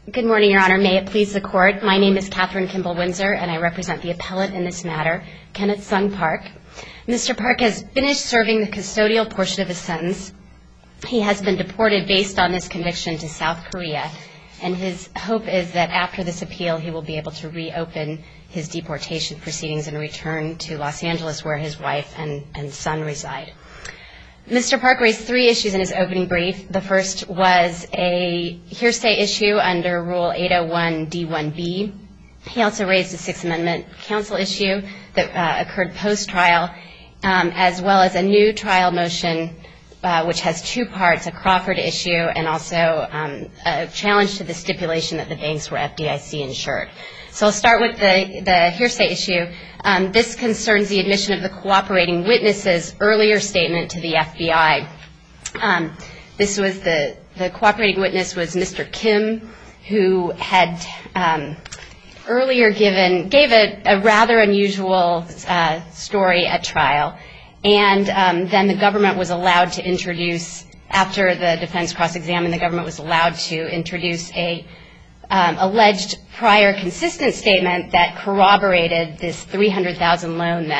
Good morning, Your Honor. May it please the Court. My name is Catherine Kimball-Windsor, and I represent the appellate in this matter, Kenneth Sung Park. Mr. Park has finished serving the custodial portion of his sentence. He has been deported based on this conviction to South Korea, and his hope is that after this appeal, he will be able to reopen his deportation proceedings and return to Los Angeles, where his wife and son reside. Mr. Park raised three issues in his opening brief. The first was a hearsay issue under Rule 801 D1B. He also raised a Sixth Amendment counsel issue that occurred post-trial, as well as a new trial motion which has two parts, a Crawford issue and also a challenge to the stipulation that the banks were FDIC insured. So I'll start with the hearsay issue. This concerns the admission of the cooperating witness's earlier statement to the FBI. This was the cooperating witness was Mr. Kim, who had earlier gave a rather unusual story at trial, and then the government was allowed to introduce, after the defense cross-examined, the government was allowed to introduce a alleged prior consistent statement that corroborated this $300,000 loan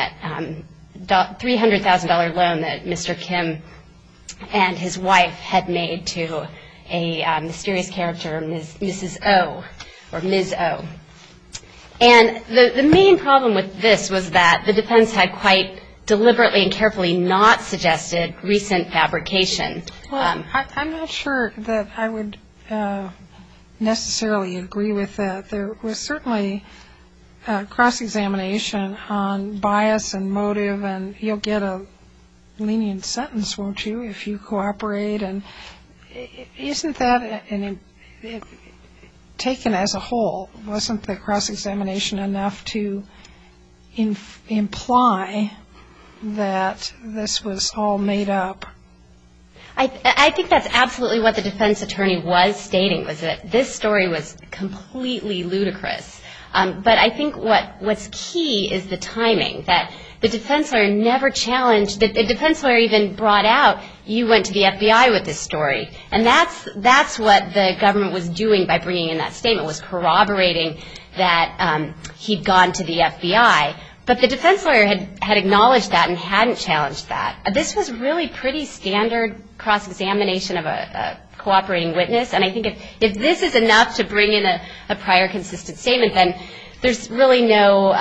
that Mr. Kim and his wife had made to a mysterious character, Mrs. O, or Ms. O. And the main problem with this was that the defense had quite deliberately and carefully not suggested recent fabrication. Well, I'm not sure that I would necessarily agree with that. There was certainly cross-examination on bias and motive, and you'll get a lenient sentence, won't you, if you cooperate? And isn't that taken as a whole? Wasn't the cross-examination enough to imply that this was all made up? I think that's absolutely what the defense attorney was stating, was that this story was completely ludicrous. But I think what's key is the timing, that the defense lawyer never challenged, the defense lawyer even brought out, you went to the FBI with this story. And that's what the government was doing by bringing in that statement, was corroborating that he'd gone to the FBI. But the defense lawyer had acknowledged that and hadn't challenged that. This was really pretty standard cross-examination of a cooperating witness. And I think if this is enough to bring in a prior consistent statement, then there's really no,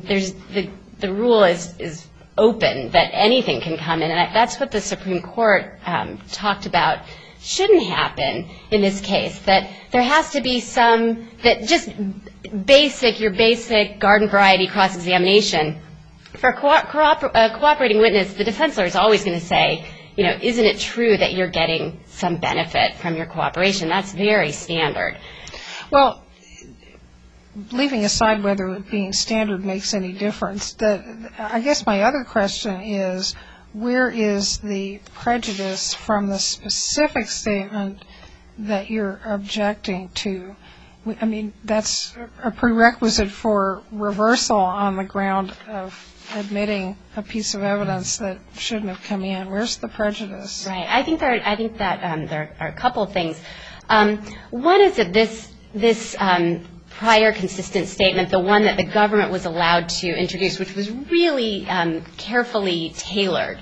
the rule is open, that anything can come in. And that's what the Supreme Court talked about shouldn't happen in this case, that there has to be some, that just your basic garden variety cross-examination. For a cooperating witness, the defense lawyer is always going to say, isn't it true that you're getting some benefit from your cooperation? That's very standard. Well, leaving aside whether it being standard makes any difference, I guess my other question is, where is the prejudice from the specific statement that you're objecting to? I mean, that's a prerequisite for reversal on the ground of admitting a piece of evidence that shouldn't have come in. Where's the prejudice? Right. I think that there are a couple of things. One is that this prior consistent statement, the one that the government was allowed to introduce, which was really carefully tailored,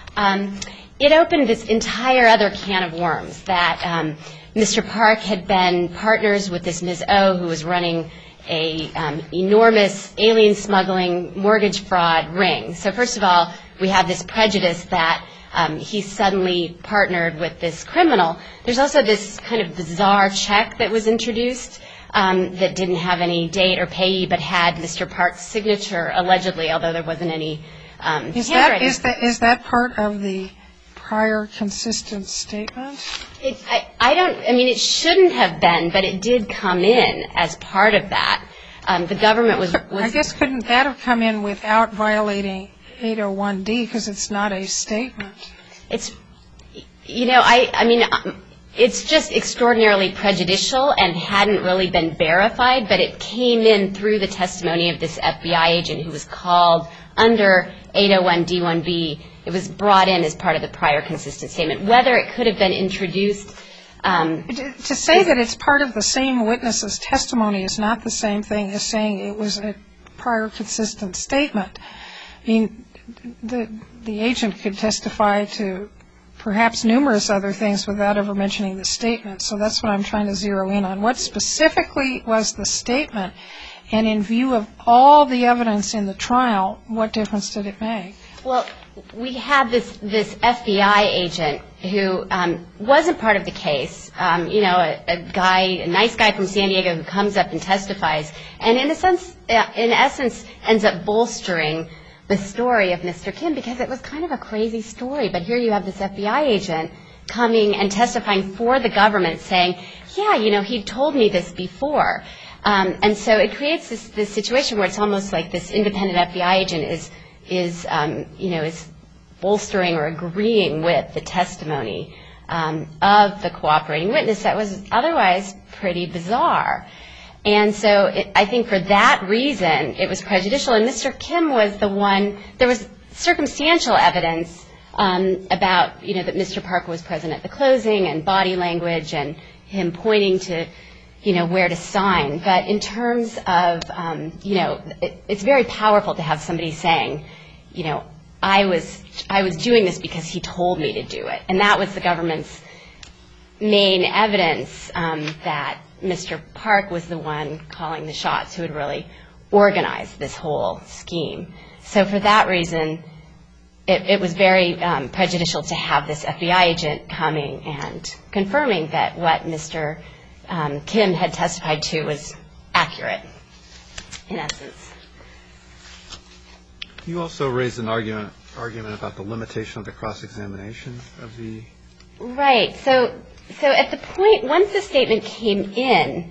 it opened this entire other can of worms, that Mr. Park had been partners with this Ms. O, who was running a enormous alien smuggling mortgage fraud ring. So first of all, we have this prejudice that he suddenly partnered with this criminal. There's also this kind of bizarre check that was introduced that didn't have any date or payee, but had Mr. Park's signature, allegedly, although there wasn't any handwriting. Is that part of the prior consistent statement? It shouldn't have been, but it did come in as part of that. The government was... I guess couldn't that have come in without violating 801D, because it's not a statement? It's just extraordinarily prejudicial and hadn't really been verified, but it came in through the testimony of this FBI agent who was called under 801D1B. It was brought in as part of the prior consistent statement. Whether it could have been introduced To say that it's part of the same witness's testimony is not the same thing as saying it was a prior consistent statement. I mean, the agent could testify to perhaps numerous other things without ever mentioning the statement. So that's what I'm trying to zero in on. What specifically was the statement? And in view of all the evidence in the trial, what difference did it make? Well, we had this FBI agent who wasn't part of the case, a nice guy from San Diego who comes up and testifies, and in essence ends up bolstering the story of Mr. Kim, because it was kind of a crazy story. But here you have this FBI agent coming and testifying for the government saying, yeah, he told me this before. And so it creates this situation where it's almost like this independent FBI agent is bolstering or agreeing with the testimony of the cooperating witness that was otherwise pretty bizarre. And so I think for that reason it was prejudicial. And Mr. Kim was the one, there was circumstantial evidence about, that Mr. Park was present at the closing and body language and him pointing to, where to sign. But in terms of, it's very powerful to have somebody saying, I was doing this because he told me to do it. And that was the government's main evidence that Mr. Park was the one calling the shots, who had really organized this whole scheme. So for that reason, it was very prejudicial to have this FBI agent coming and confirming that what Mr. Kim had testified to was accurate, in essence. You also raised an argument about the limitation of the cross-examination of the... Right. So at the point, once the statement came in,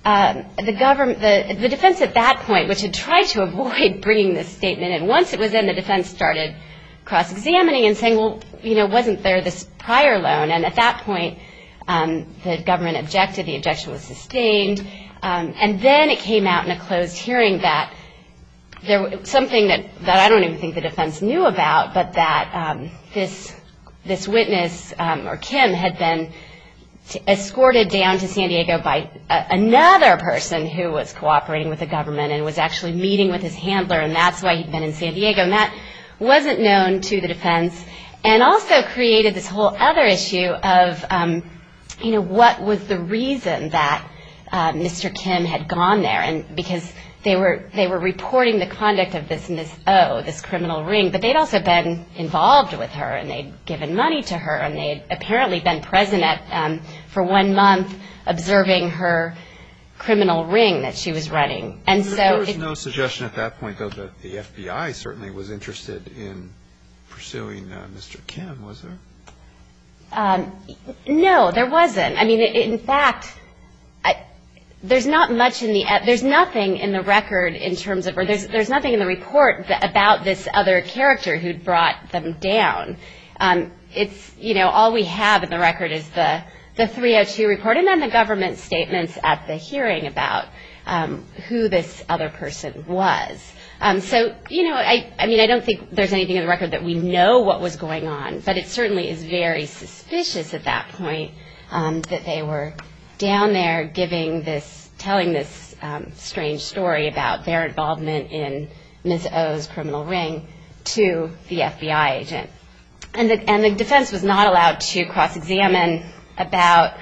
the defense at that point, which had tried to avoid bringing this statement in, once it was in, the defense started cross-examining and saying, well, wasn't there this prior loan? And at that point, the government objected. The objection was sustained. And then it came out in a closed hearing that there was something that I don't even think the defense knew about, but that this witness, or Kim, had been escorted down to San Diego by another person who was cooperating with the government and was actually meeting with his handler, and that's why he'd been in San Diego. And that wasn't known to the defense, and also created this whole other issue of, what was the reason that Mr. Kim had gone there? And because they were reporting the conduct of this Ms. O, this criminal ring, but they'd also been involved with her, and they'd given money to her, and they'd apparently been present for 1 month observing her criminal ring that she was running. And so there was no suggestion at that point, though, that the FBI certainly was interested in pursuing Mr. Kim, was there? No, there wasn't. I mean, in fact, there's not much there's nothing in the record in terms of, or there's nothing in the report about this other character who'd brought them down. It's, all we have in the record is the 302 report, and then the government statements at the hearing about who this other person was. So, I don't think there's anything in the record that we know what was going on, but it certainly is very suspicious at that point that they were down there telling this strange story about their involvement in Ms. O's criminal ring to the FBI agent. And the defense was not allowed to cross-examine about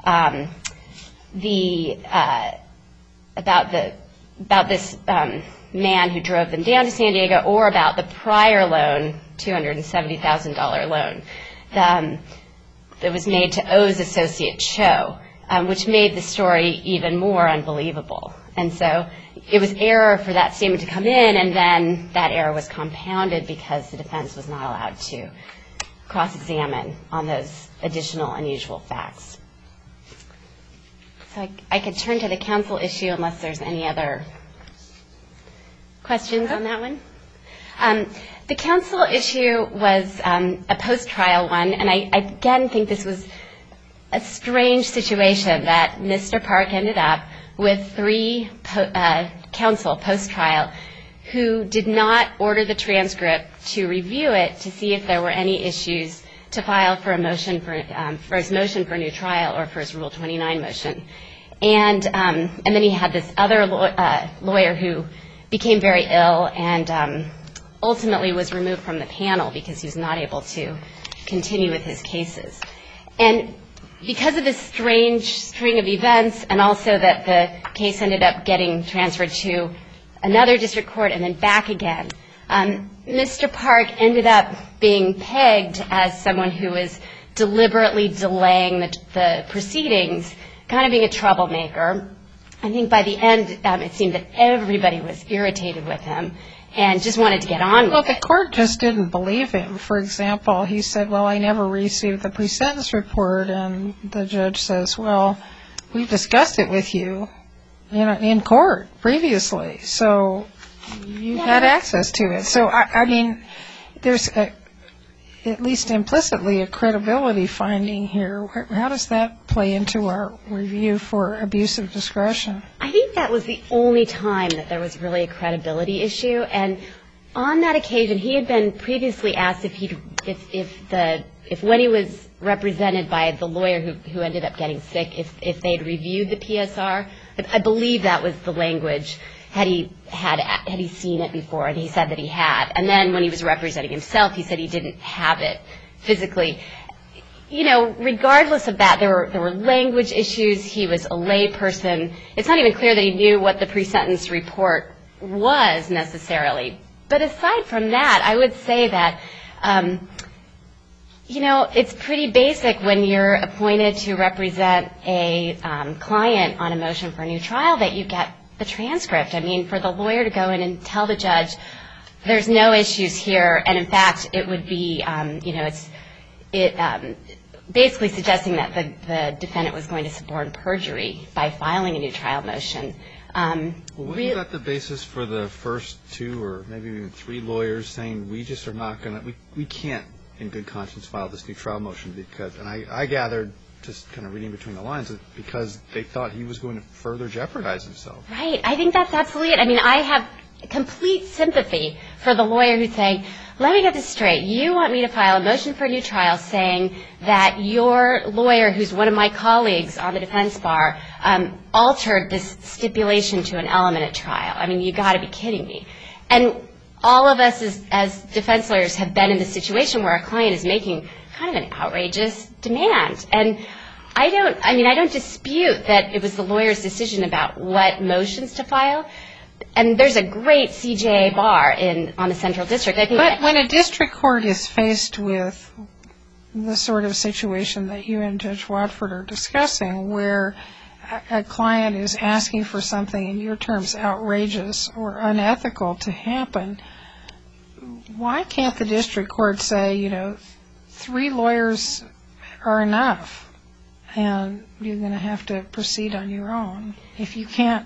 this man who drove them down to San Diego, or about the prior loan, $270,000 loan, that was made to O's associate Cho, which made the story even more unbelievable. And so it was error for that statement to come in, and then that error was compounded because the defense was not allowed to cross-examine on those additional unusual facts. So I could turn to the counsel issue unless there's any other questions on that one. The counsel issue was a post-trial one, and I again think this was a strange situation that Mr. Park ended up with 3 counsel post-trial who did not order the transcript to review it to see if there were any issues to file for a motion for his motion for a new trial or for his Rule 29 motion. And then he had this other lawyer who became very ill and ultimately was removed from the panel because he was not able to continue with his cases. And because of this strange string of events, and also that the case ended up getting transferred to another district court and then back again, Mr. Park ended up being pegged as someone who was deliberately delaying the proceedings, kind of being a troublemaker. I think by the end, it seemed that everybody was irritated with him and just wanted to get on with it. Well, the court just didn't believe him. For example, he said, well, I never received the pre-sentence report, and the judge says, well, we've discussed it with you, in court previously, so you had access to it. So, I mean, there's at least implicitly a credibility finding here. How does that play into our review for abuse of discretion? I think that was the only time that there was really a credibility issue. And on that occasion, he had been previously asked if when he was represented by the lawyer who ended up getting sick, if they'd reviewed the PSR. I believe that was the language. Had he seen it before? And he said that he had. And then when he was representing himself, he said he didn't have it physically. Regardless of that, there were language issues. He was a lay person. It's not even clear that he knew what the pre-sentence report was necessarily. But aside from that, I would say that, it's pretty basic when you're appointed to represent a client on a motion for a new trial that you get the transcript. I mean, for the lawyer to go in and tell the judge there's no issues here, and in fact it would be, basically suggesting that the defendant was going to suborn perjury by filing a new trial motion. Wasn't that the basis for the first two or maybe even three lawyers saying we just are not going to, we can't in good conscience file this new trial motion because, and I gathered, just kind of reading between the lines, because they thought he was going to further jeopardize himself. Right. I think that's absolutely it. I mean, I have complete sympathy for the lawyer who's saying, let me get this straight. You want me to file a motion for a new trial saying that your lawyer, who's one of my colleagues on the defense bar, altered this stipulation to an element at trial. I mean, you got to be kidding me. And all of us as defense lawyers have been in this situation where a client is making kind of an outrageous demand. And I don't dispute that it was the lawyer's decision about what motions to file. And there's a great CJA bar on the Central District. But when a district court is faced with the sort of situation that you and Judge Watford are discussing, where a client is asking for something, in your terms, outrageous or unethical to happen, why can't the district court say, 3 lawyers are enough, and you're going to have to proceed on your own if you can't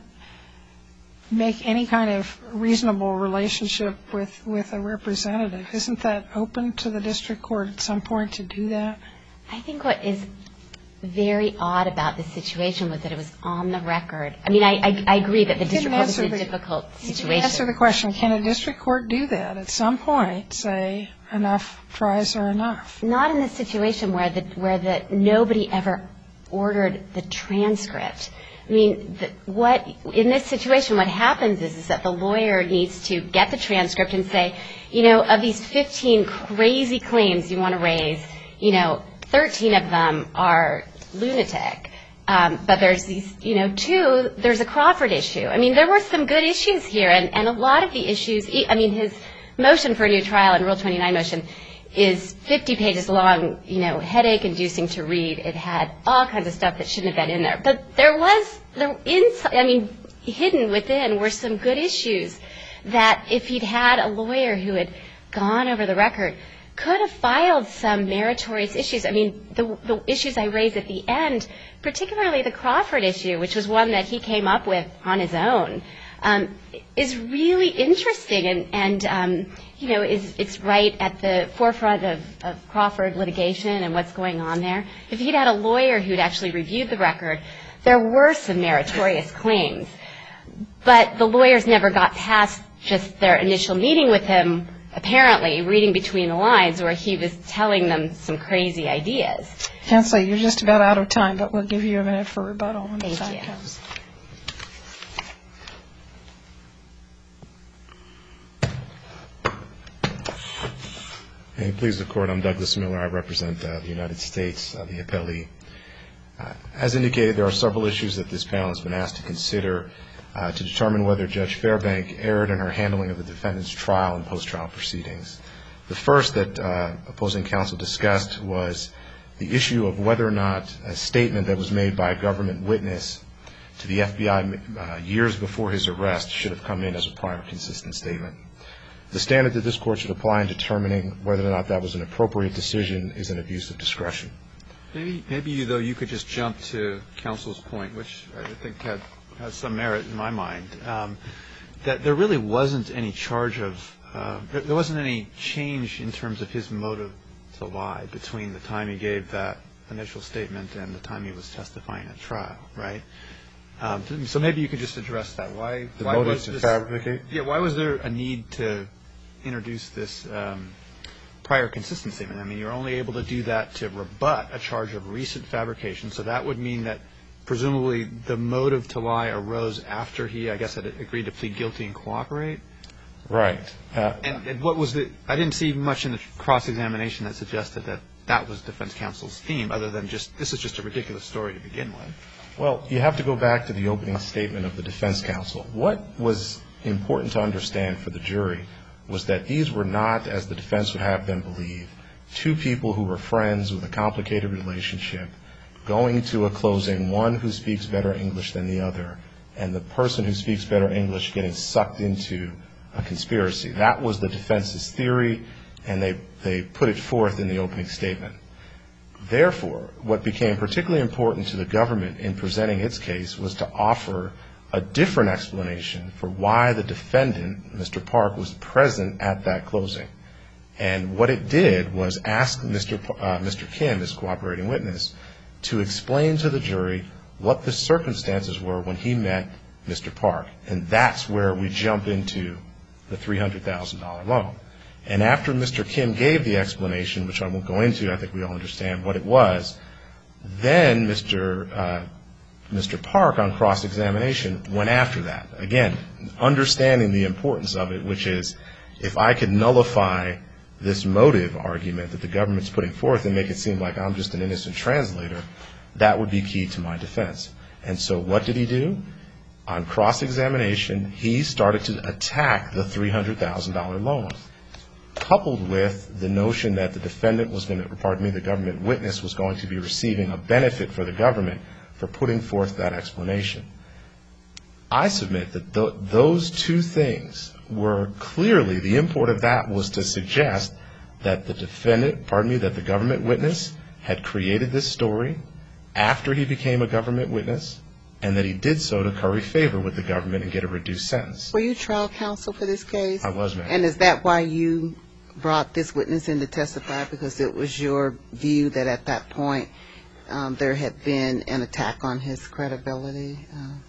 make any kind of reasonable relationship with a representative? Isn't that open to the district court at some point to do that? I think what is very odd about this situation was that it was on the record. I mean, I agree that the district court was in a difficult situation. You can answer the question, can a district court do that at some point, say enough tries are enough? Not in this situation where nobody ever ordered the transcript. I mean, in this situation, what happens is that the lawyer needs to get the transcript and say, of these 15 crazy claims you want to raise, 13 of them are lunatic. But there's these, 2, there's a Crawford issue. I mean, there were some good issues here, and a lot of the issues, his motion for a new trial and Rule 29 motion is 50 pages long, headache-inducing to read. It had all kinds of stuff that shouldn't have been in there. But hidden within were some good issues that if he'd had a lawyer who had gone over the record, could have filed some meritorious issues. I mean, the issues I raised at the end, particularly the Crawford issue, which was one that he came up with on his own, is really interesting and it's right at the forefront of Crawford litigation and what's going on there. If he'd had a lawyer who'd actually reviewed the record, there were some meritorious claims. But the lawyers never got past just their initial meeting with him apparently reading between the lines where he was telling them some crazy ideas. Counsel, you're just about out of time, but we'll give you a minute for rebuttal when the Thank time you. comes. Hey, please, the Court. I'm Douglas Miller. I represent the United States, the appellee. As indicated, there are several issues that this panel has been asked to consider to determine whether Judge Fairbank erred in her handling of the defendant's trial and post-trial proceedings. The first that opposing counsel discussed was the issue of whether or not a statement that was made by a government witness to the FBI years before his arrest should have come in as a prior consistent statement. The standard that this Court should apply in determining whether or not that was an appropriate decision is an abuse of discretion. Maybe though, you could just jump to counsel's point, which I think has some merit in my mind, that there really wasn't any charge of, there wasn't any change in terms of his motive to lie between the time he gave that initial statement and the time he was testifying at trial, right? So maybe you could just address that. Why motive to fabricate? Yeah, why was there a need to introduce this prior consistent statement? I mean, you're only able to do that to rebut a charge of recent fabrication, so that would mean that presumably the motive to lie arose after he, I guess, had agreed to plead guilty and cooperate? Right. And what was the, I didn't see much in the cross-examination that suggested that that was defense counsel's theme, other than just, this is just a ridiculous story to begin with. Well, you have to go back to the opening statement of the defense counsel. What was important to understand for the jury was that these were not, as the defense would have them believe, two people who were friends with a complicated relationship going to a closing, one who speaks better English than the other, and the person who speaks better English getting sucked into a conspiracy. That was the defense's theory, and they put it forth in the opening statement. Therefore, what became particularly important to the government in presenting its case was to offer a different explanation for why the defendant, Mr. Park, was present at that closing. And what it did was ask Mr. Kim, his cooperating witness, to explain to the jury what the circumstances were when he met Mr. Park. And that's where we jump into the $300,000 loan. And after Mr. Kim gave the explanation, which I won't go into, I think we all understand what it was, then Mr. Park, on cross-examination, went after that. Again, understanding the importance of it, which is if I could nullify this motive argument that the government's putting forth and make it seem like I'm just an innocent translator, that would be key to my defense. And so what did he do? On cross-examination, he started to attack the $300,000 loan, coupled with the notion that the defendant was going to, pardon me, the government witness was going to be receiving a benefit for the government for putting forth that explanation. I submit that those two things were clearly, the import of that was to suggest that the defendant, pardon me, that the government witness had created this story after he became a government witness, and that he did so to curry favor with the government and get a reduced sentence. Were you trial counsel for this case? I was, ma'am. And is that why you brought this witness in to testify, because it was your view that at that point there had been an attack on his credibility?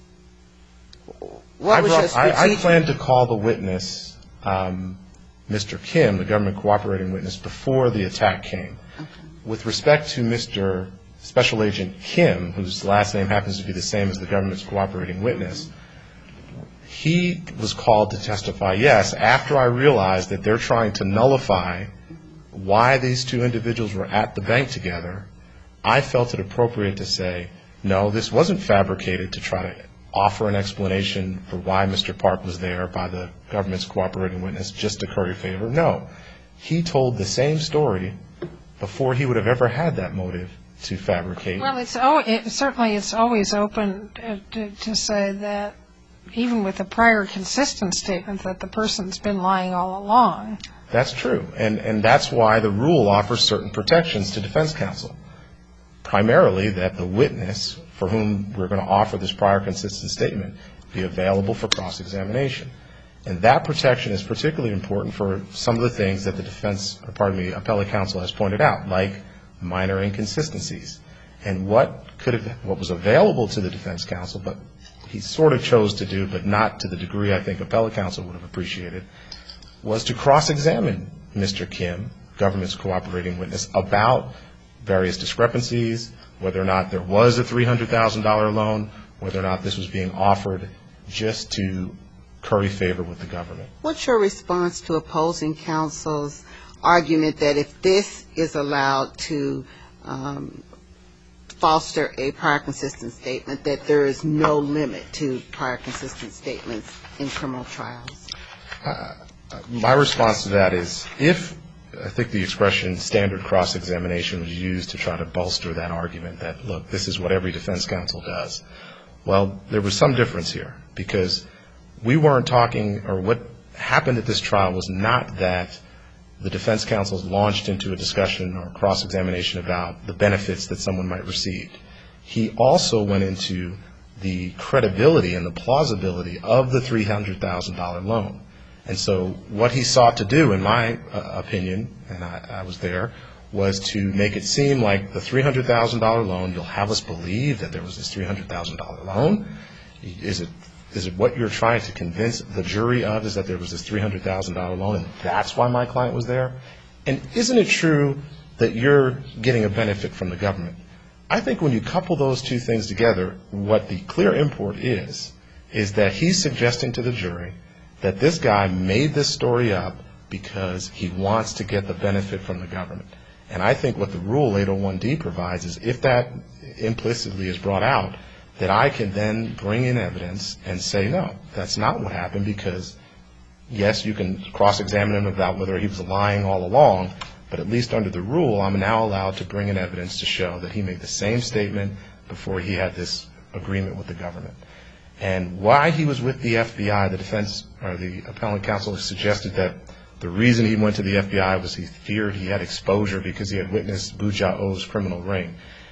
What was your strategic? I planned to call the witness, Mr. Kim, the government cooperating witness, before the attack came. Okay. With respect to Mr. Special Agent Kim, whose last name happens to be the same as the government's cooperating witness, he was called to testify, yes, after I realized that they're trying to nullify why these two individuals were at the bank together. I felt it appropriate to say, no, this wasn't fabricated to try to offer an explanation for why Mr. Park was there by the government's cooperating witness just to curry favor. No, he told the same story before he would have ever had that motive to fabricate. Well, certainly it's always open to say that even with a prior consistent statement that the person's been lying all along. That's true, and that's why the rule offers certain protections to defense counsel. Primarily that the witness for whom we're going to offer this prior consistent statement be available for cross-examination. And that protection is particularly important for some of the things that the appellate counsel has pointed out, like minor inconsistencies. And what was available to the defense counsel, but he sort of chose to do, but not to the degree I think appellate counsel would have appreciated, was to cross-examine Mr. Kim, government's cooperating witness, about various discrepancies, whether or not there was a $300,000 loan, whether or not this was being offered just to curry favor with the government. What's your response to opposing counsel's argument that if this is allowed to foster a prior consistent statement, that there is no limit to prior consistent statements in criminal trials? My response to that is, if I think the expression standard cross-examination was used to try to bolster that argument that, look, this is what every defense counsel does. Well, there was some difference here, because we weren't talking, or what happened at this trial was not that the defense counsels launched into a discussion or cross-examination about the benefits that someone might receive. He also went into the credibility and the plausibility of the $300,000 loan. And so what he sought to do, in my opinion, and I was there, was to make it seem like the $300,000 loan, you'll have us believe that there was this $300,000 loan? Is it what you're trying to convince the jury of, is that there was this $300,000 loan, and that's why my client was there? And isn't it true that you're getting a benefit from the government? I think when you couple those two things together, what the clear import is that he's suggesting to the jury that this guy made this story up because he wants to get the benefit from the government. And I think what the Rule 801D provides is, if that implicitly is brought out, that I can then bring in evidence and say, no, that's not what happened, because, yes, you can cross-examine him about whether he was lying all along, but at least under the rule, I'm now allowed to bring in evidence to show that he made the same statement before he had this agreement with the government. And why he was with the FBI, the defense, or the appellant counsel suggested that the reason he went to the FBI was he feared he had exposure because he had witnessed Bu Jia-o's criminal ring.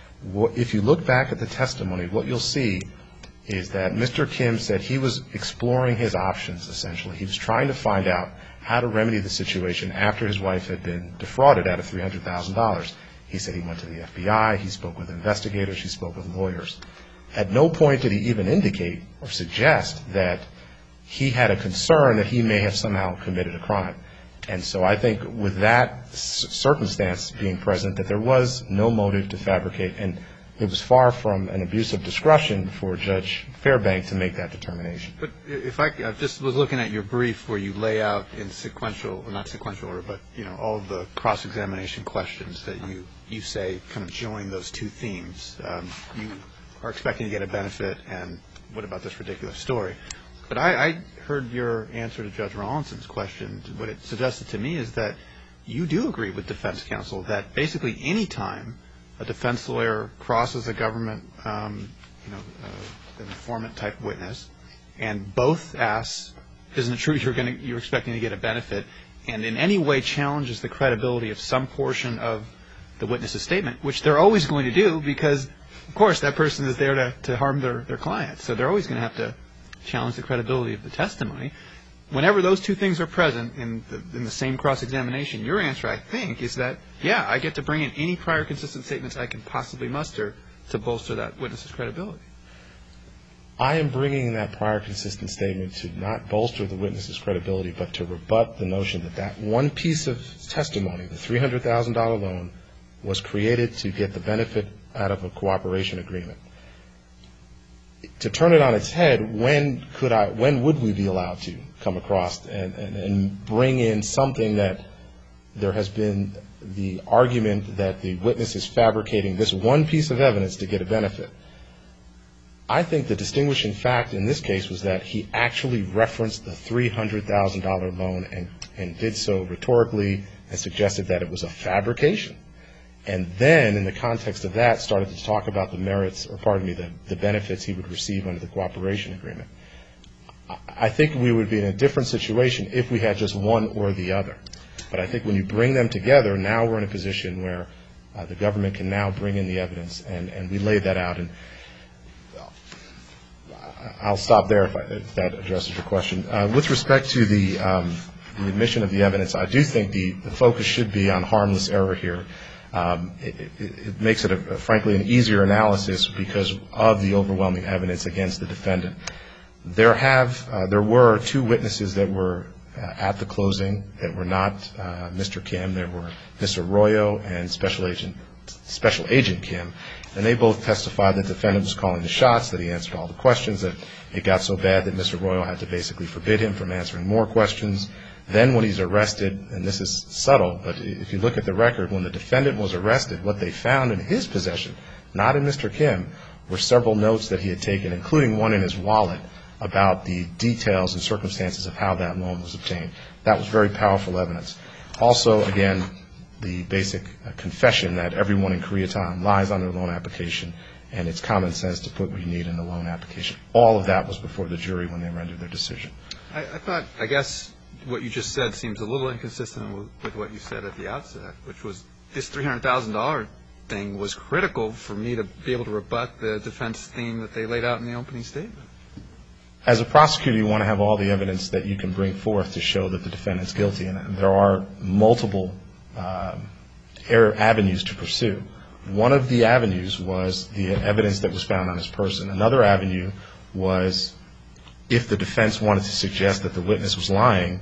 If you look back at the testimony, what you'll see is that Mr. Kim said he was exploring his options, essentially. He was trying to find out how to remedy the situation after his wife had been defrauded out of $300,000. He said he went to the FBI, he spoke with investigators, he spoke with lawyers. At no point did he even indicate or suggest that he had a concern that he may have somehow committed a crime. And so I think with that circumstance being present, that there was no motive to fabricate, and it was far from an abuse of discretion for Judge Fairbank to make that determination. But if I just was looking at your brief where you lay out in sequential, or not sequential order, but, you know, all of the cross-examination questions that you say kind of join those two themes. You are expecting to get a benefit, and what about this ridiculous story? But I heard your answer to Judge Rawlinson's question. What it suggested to me is that you do agree with defense counsel that basically any time a defense lawyer crosses a government, an informant-type witness, and both asks, isn't it true you're expecting to get a benefit, and in any way challenges the credibility of some portion of the witness's statement, which they're always going to do because, of course, that person is there to harm their client. So they're always going to have to challenge the credibility of the testimony. Whenever those two things are present in the same cross-examination, your answer, I think, is that, yeah, I get to bring in any prior consistent statements I can possibly muster to bolster that witness's credibility. I am bringing that prior consistent statement to not bolster the witness's credibility, but to rebut the notion that that one piece of testimony, the $300,000 loan, was created to get the benefit out of a cooperation agreement. To turn it on its head, when would we be allowed to come across and bring in something that there has been the argument that the witness is fabricating this one piece of evidence to get a benefit? I think the distinguishing fact in this case was that he actually referenced the $300,000 loan and did so rhetorically and suggested that it was a fabrication. And then, in the context of that, started to talk about the merits, or pardon me, the benefits he would receive under the cooperation agreement. I think we would be in a different situation if we had just one or the other. But I think when you bring them together, now we're in a position where the government can now bring in the evidence, and we laid that out. And I'll stop there if that addresses your question. With respect to the admission of the evidence, I do think the focus should be on harmless error here. It makes it, frankly, an easier analysis because of the overwhelming evidence against the defendant. There were two witnesses that were at the closing that were not Mr. Kim. There were Mr. Royo and Special Agent Kim, and they both testified that the defendant was calling the shots, that he answered all the questions, that it got so bad that Mr. Royo had to basically forbid him from answering more questions. Then when he's arrested, and this is subtle, but if you look at the record, when the defendant was arrested, what they found in his possession, not in Mr. Kim, were several notes that he had taken, including one in his wallet, about the details and circumstances of how that loan was obtained. That was very powerful evidence. Also, again, the basic confession that everyone in Koreatown lies on their loan application, and it's common sense to put what you need in the loan application. All of that was before the jury when they rendered their decision. I guess what you just said seems a little inconsistent with what you said at the outset, which was this $300,000 thing was critical for me to be able to rebut the defense theme that they laid out in the opening statement. As a prosecutor, you want to have all the evidence that you can bring forth to show that the defendant's guilty, and there are multiple avenues to pursue. One of the avenues was the evidence that was found on his person. Another avenue was if the defense wanted to suggest that the witness was lying,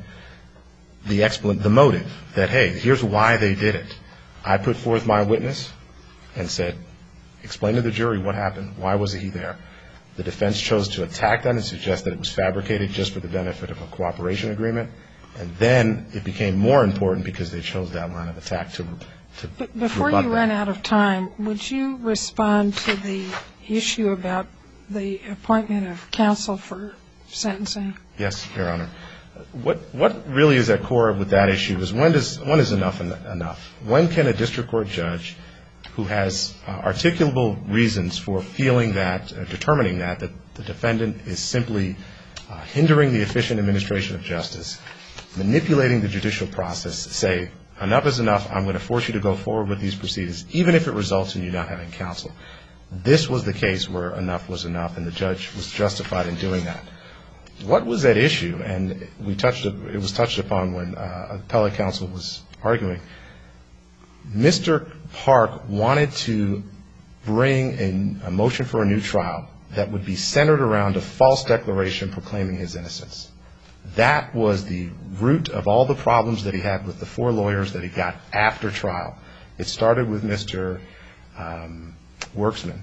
the motive, that, hey, here's why they did it. I put forth my witness and said, explain to the jury what happened. Why was he there? The defense chose to attack that and suggest that it was fabricated just for the benefit of a cooperation agreement. And then it became more important because they chose that line of attack to Before you run out of time, would you respond to the issue about the appointment of counsel for sentencing? Yes, Your Honor. What really is at core with that issue is when is enough enough? When can a district court judge who has articulable reasons for feeling that, determining that the defendant is simply hindering the efficient administration of justice, manipulating the judicial process, say, enough is enough, I'm going to force you to go forward with these proceedings, even if it results in you not having counsel. This was the case where enough was enough, and the judge was justified in doing that. What was at issue, and it was touched upon when appellate counsel was arguing, Mr. Park wanted to bring a motion for a new trial that would be centered around a false declaration proclaiming his innocence. That was the root of all the problems that he had with the 4 lawyers that he got after trial. It started with Mr. Worksman,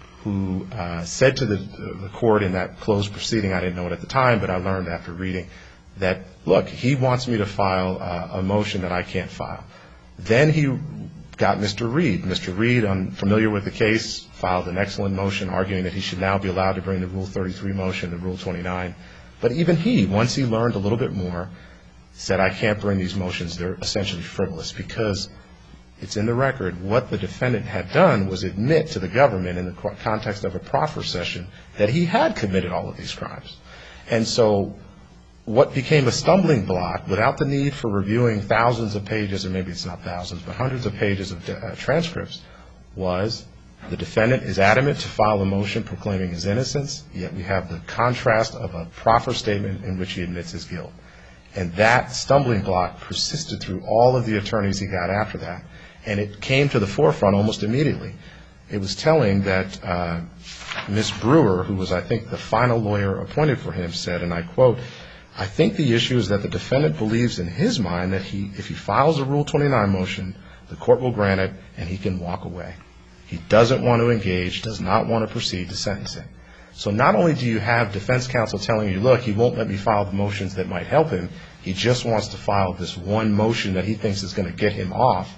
who said to the court in that closed proceeding, I didn't know it at the time, but I learned after reading, that, look, he wants me to file a motion that I can't file. Then he got Mr. Reed. Mr. Reed, unfamiliar with the case, filed an excellent motion arguing that he should now be allowed to bring the Rule 33 motion, the Rule 29. But even he, once he learned a little bit more, said, I can't bring these motions. They're essentially frivolous because it's in the record what the defendant had done was admit to the government in the context of a proffer session that he had committed all of these crimes. And so what became a stumbling block, without the need for reviewing thousands of pages, or maybe it's not thousands, but hundreds of pages of transcripts, was the defendant is adamant to file a motion proclaiming his innocence, yet we have the contrast of a proffer statement in which he admits his guilt. And that stumbling block persisted through all of the attorneys he got after that, and it came to the forefront almost immediately. It was telling that Ms. Brewer, who was, I think, the final lawyer appointed for him, said, and I quote, I think the issue is that the defendant believes in his mind that if he files a Rule 29 motion, the court will grant it and he can walk away. He doesn't want to engage, does not want to proceed to sentencing. So not only do you have defense counsel telling you, look, he won't let me file the motions that might help him, he just wants to file this one motion that he thinks is going to get him off.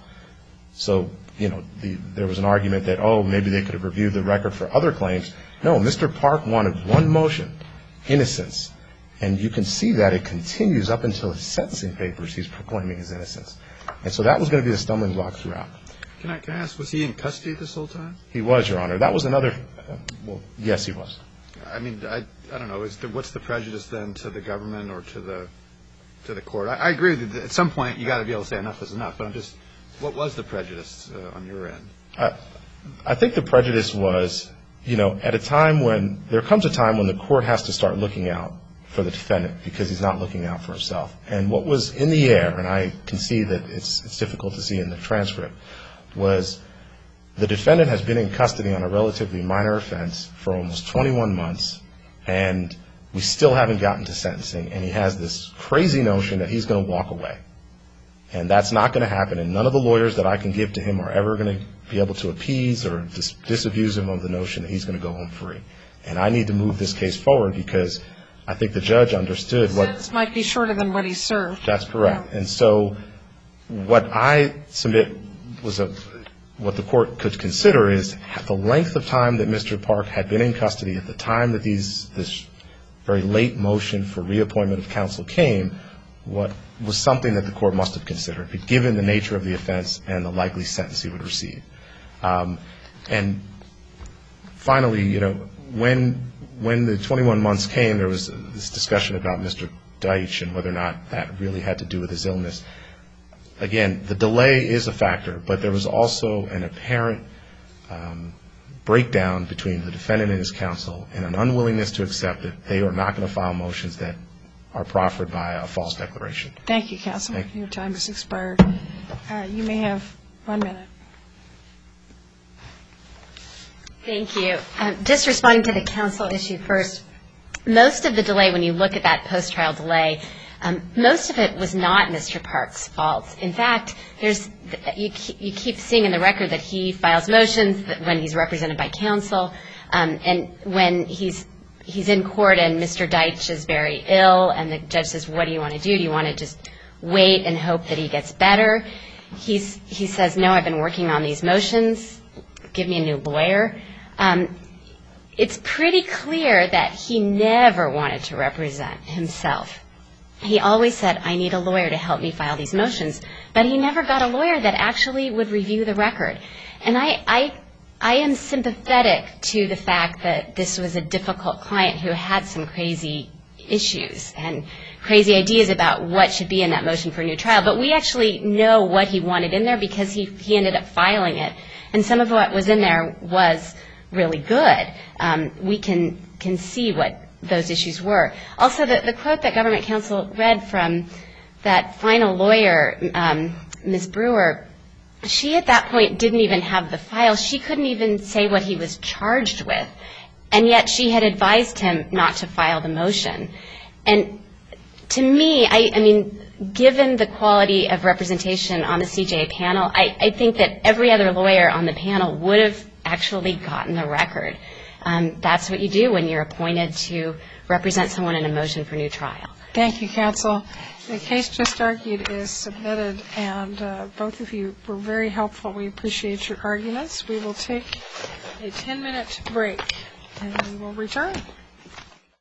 So, you know, there was an argument that, oh, maybe they could have reviewed the record for other claims. No, Mr. Park wanted one motion, innocence. And you can see that it continues up until his sentencing papers, he's proclaiming his innocence. And so that was going to be the stumbling block throughout. Can I ask, was he in custody this whole time? He was, Your Honor. That was another, well, yes, he was. I mean, I don't know. What's the prejudice then to the government or to the court? I agree that at some point you got to be able to say enough is enough. But I'm just, what was the prejudice on your end? I think the prejudice was, you know, at a time when, there comes a time when the court has to start looking out for the defendant because he's not looking out for himself. And what was in the air, and I can see that it's difficult to see in the transcript, was the defendant has been in custody on a relatively minor offense for almost 21 months, and We still haven't gotten to sentencing, and he has this crazy notion that he's going to walk away. And that's not going to happen, and none of the lawyers that I can give to him are ever going to be able to appease or disabuse him of the notion that he's going to go home free. And I need to move this case forward because I think the judge understood what... This might be shorter than what he served. That's correct. And so what I submit was what the court could consider is the length of time that Mr. Park had been in custody at the time that this very late motion for reappointment of counsel came, what was something that the court must have considered, given the nature of the offense and the likely sentence he would receive. And finally, when the 21 months came, there was this discussion about Mr. Deitch and whether or not that really had to do with his illness. Again, the delay is a factor, but there was also an apparent breakdown between the defendant and his counsel and an unwillingness to accept that they are not going to file motions that are proffered by a false declaration. Thank you, counsel. Thank you. Your time has expired. You may have 1 minute. Thank you. Just responding to the counsel issue first, most of the delay, when you look at that post-trial delay, most of it was not Mr. Park's fault. In fact, you keep seeing in the record that he files motions when he's represented by counsel, and when he's in court and Mr. Deitch is very ill and the judge says, what do you want to do? Do you want to just wait and hope that he gets better? He says, no, I've been working on these motions. Give me a new lawyer. It's pretty clear that he never wanted to represent himself. He always said, I need a lawyer to help me file these motions. But he never got a lawyer that actually would review the record. And I am sympathetic to the fact that this was a difficult client who had some crazy issues and crazy ideas about what should be in that motion for a new trial. But we actually know what he wanted in there because he ended up filing it. And some of what was in there was really good. We can see what those issues were. Also, the quote that government counsel read from that final lawyer, Ms. Brewer, she at that point didn't even have the file. She couldn't even say what he was charged with. And yet she had advised him not to file the motion. And to me, I mean, given the quality of representation on the CJA panel, I think that every other lawyer on the panel would have actually gotten the record. That's what you do when you're appointed to represent someone in a motion for new trial. Thank you, counsel. The case just argued is submitted, and both of you were very helpful. We appreciate your arguments. We will take a 10-minute break, and we will return.